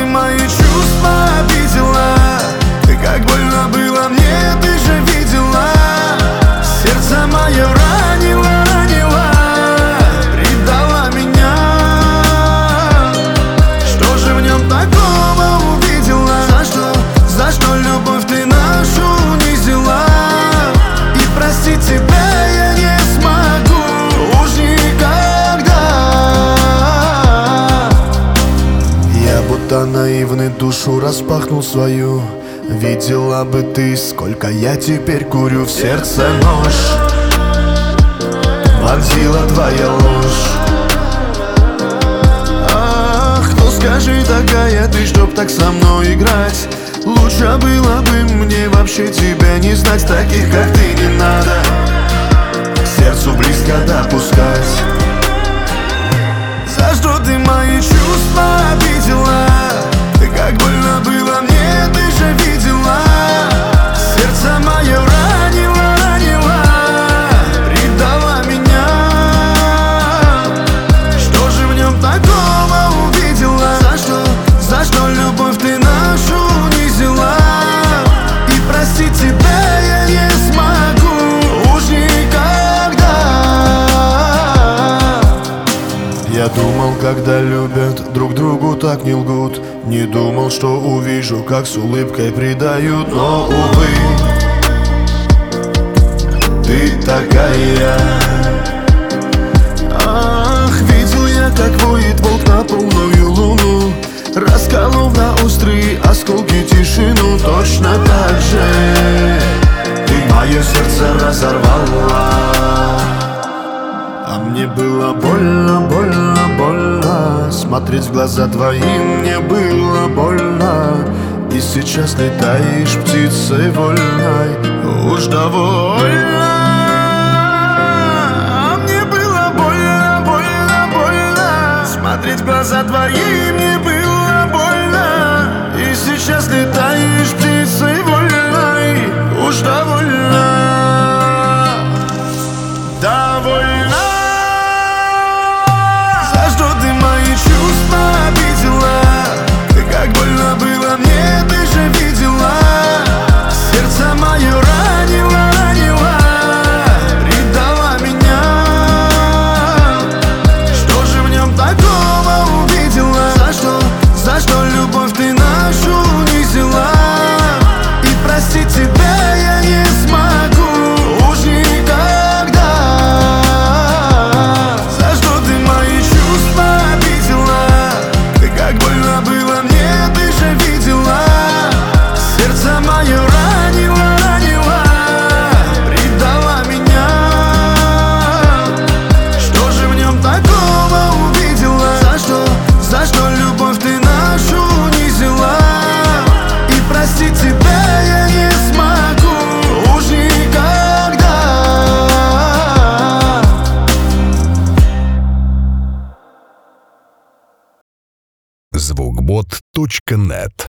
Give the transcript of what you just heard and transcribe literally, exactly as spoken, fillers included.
мои чувства обидела? Ты как больно было мне, ты же видела. Сердце мое ранило, ранило, предала меня. Что же в нем такого увидела? За что, за что любовь ты нашу унизила? И простить тебя я не смогу уж никогда. Я будто наивный душу распахнул свою. Видела бы ты, сколько я теперь курю. В сердце нож вонзила твоя ложь. Ах, ну скажи, такая ты, чтоб так со мной играть. Лучше было бы мне вообще тебя не знать. Таких, как ты, не надо к сердцу близко допускать. За что ты мои чувства обидела? Ты как больно было мне, ты же видела. Сердце мое ранило, ранило, предала меня. Что же в нем такого увидела? За что, за что любовь ты нашу унизила? И простить тебя я не смогу уж никогда. Я думал, когда любят, друг другу так не лгут. Не думал, что увижу, как с улыбкой предают. Но, увы, ты такая. Ах, видел я, как воет волк на полную луну, расколов на острые осколки тишину. Точно так же ты мое сердце разорвала. А мне было больно, больно, больно. Смотреть в глаза твои мне было больно. И сейчас летаешь птицей вольной. Уж довольно. А мне было больно, больно, больно. Смотреть в глаза твои мне было больно. И сейчас летаешь птицей вольной. Уж довольно. Довольно. Как больно было мне, ты же видела. Сердце мое ранило, ранило, предала меня. Что же в нем такого увидела? За что, за что любовь ты нашу унизила? И простить тебя я не смогу уж никогда. За что ты мои чувства обидела? Ты как больно было мне, видела. Сердце мое ранило, ранило, предала меня. Что же в нем такого увидела? За что, за что любовь ты нашу унизила? И простить тебя я не смогу уж никогда. звукбот точка нет